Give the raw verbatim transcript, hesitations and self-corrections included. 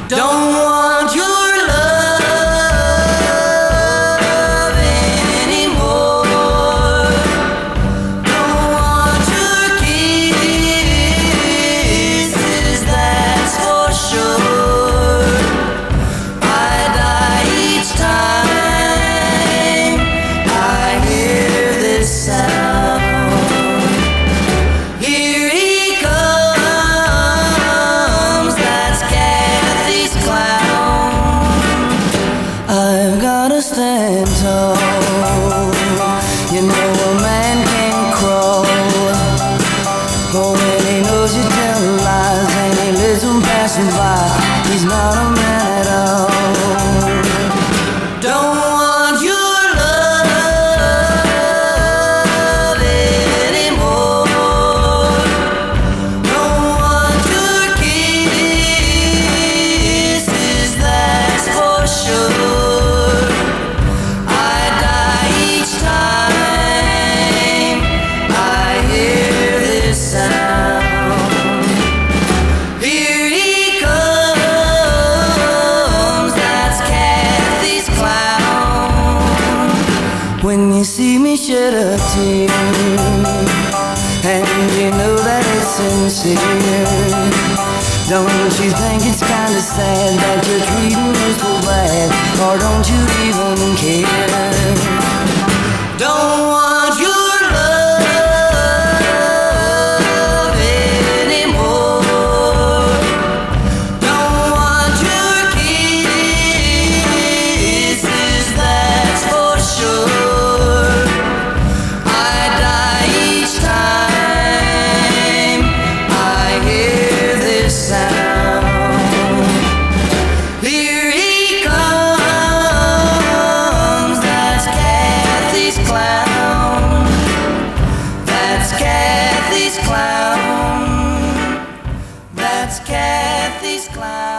Don't want your love anymore. Don't want your kisses, that's for sure. I die each time I hear this sound. Here he comes, that's Kathy's clown. I've gotta stand tall. You know a man can crawl. But when he knows you tell lies and he lives him passing by, he's not a man at all. Don't want your love anymore. Don't want your kisses, that's for sure. I die each time I hear this sound. Here he comes, that's Kathy's clown. When you see me shed a tear, and you know that it's sincere, don't you think it's kinda sad that you're treating me so bad? Or don't you even care? Don't want your love anymore. Don't want your kisses, that's for sure. I die each time I hear this sound. Here he comes, that's Kathy's clown. That's Kathy's clown. That's Kathy's clown.